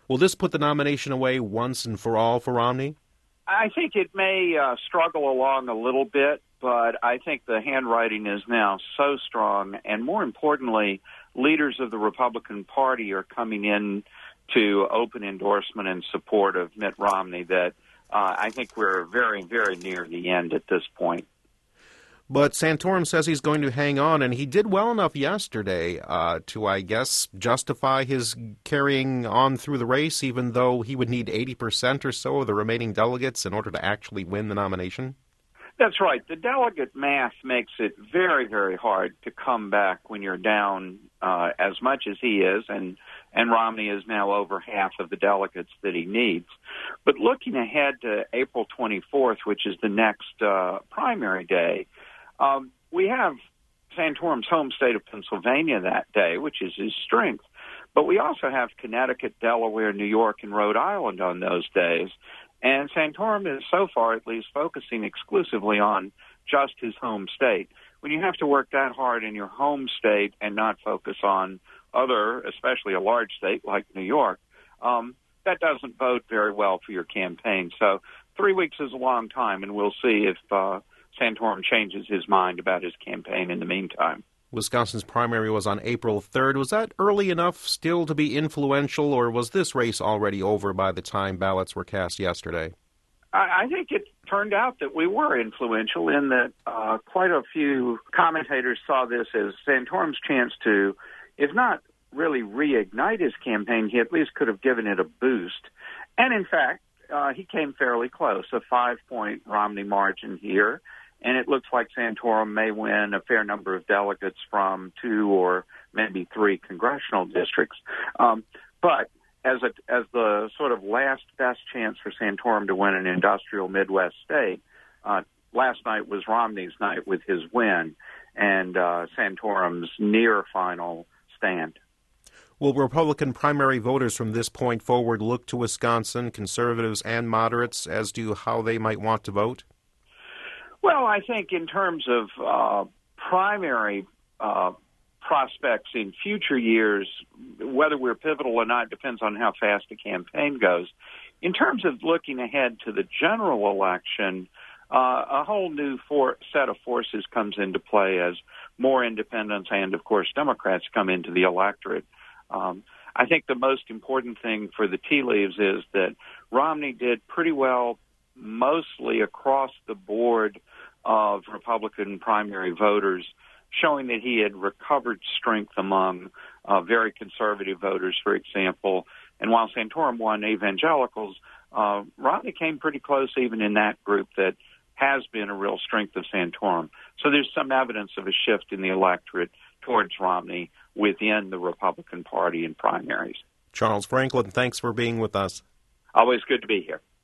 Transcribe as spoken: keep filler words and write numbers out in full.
Will this put the nomination away once and for all for Romney? I think it may uh, struggle along a little bit, but I think the handwriting is now so strong, and more importantly, leaders of the Republican Party are coming in to open endorsement and support of Mitt Romney that uh, I think we're very, very near the end at this point. But Santorum says he's going to hang on, and he did well enough yesterday uh, to, I guess, justify his carrying on through the race, even though he would need eighty percent or so of the remaining delegates in order to actually win the nomination? That's right. The delegate math makes it very, very hard to come back when you're down uh, as much as he is, and, and Romney is now over half of the delegates that he needs. But looking ahead to April twenty-fourth, which is the next uh, primary day, Um, we have Santorum's home state of Pennsylvania that day, which is his strength. But we also have Connecticut, Delaware, New York, and Rhode Island on those days. And Santorum is, so far at least, focusing exclusively on just his home state. When you have to work that hard in your home state and not focus on other, especially a large state like New York, um, that doesn't bode very well for your campaign. So three weeks is a long time, and we'll see if uh, Santorum changes his mind about his campaign in the meantime. Wisconsin's primary was on April third. Was that early enough still to be influential, or was this race already over by the time ballots were cast yesterday? I, I think it turned out that we were influential in that uh, quite a few commentators saw this as Santorum's chance to, if not really reignite his campaign, he at least could have given it a boost. And in fact, uh, he came fairly close, a five-point Romney margin here. And it looks like Santorum may win a fair number of delegates from two or maybe three congressional districts. Um, but as a, as the sort of last best chance for Santorum to win an industrial Midwest state, uh, last night was Romney's night with his win and uh, Santorum's near final stand. Will Republican primary voters from this point forward look to Wisconsin, conservatives and moderates, as to how they might want to vote? Well, I think in terms of uh, primary uh, prospects in future years, whether we're pivotal or not depends on how fast the campaign goes. In terms of looking ahead to the general election, uh, a whole new for- set of forces comes into play as more independents and, of course, Democrats come into the electorate. Um, I think the most important thing for the tea leaves is that Romney did pretty well mostly across the board of Republican primary voters, showing that he had recovered strength among uh, very conservative voters, for example. And while Santorum won evangelicals, uh, Romney came pretty close even in that group that has been a real strength of Santorum. So there's some evidence of a shift in the electorate towards Romney within the Republican Party in primaries. Charles Franklin, thanks for being with us. Always good to be here.